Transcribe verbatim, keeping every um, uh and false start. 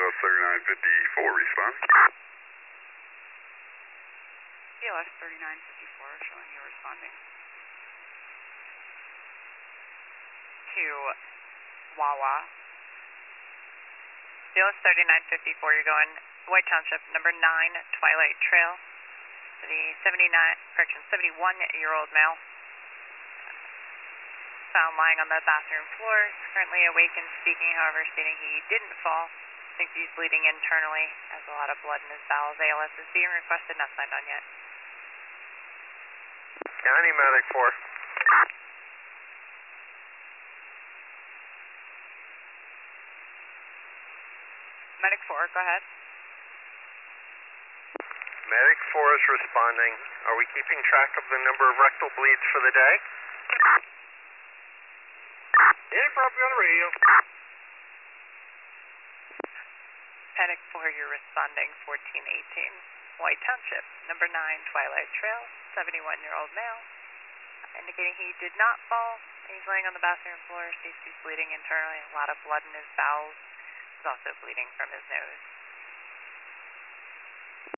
S thirty-nine fifty-four, respond. B L S thirty-nine fifty-four, showing you responding. To Wawa. B L S thirty-nine fifty-four, you're going White Township, number nine, Twilight Trail. The seventy-nine, correction, seventy-one-year-old male. Found lying on the bathroom floor, currently awake and speaking, however, stating he didn't fall. Thinks he's bleeding internally, has a lot of blood in his bowels. A L S is being requested, not signed on yet. County Medic four. Medic four, go ahead. Medic four is responding. Are we keeping track of the number of rectal bleeds for the day? Yeah, probably on the radio. Medic four, you're responding, fourteen eighteen. White Township, number nine, Twilight Trail, seventy-one-year-old male. Indicating he did not fall. He's laying on the bathroom floor, states he's bleeding internally, a lot of blood in his bowels. He's also bleeding from his nose.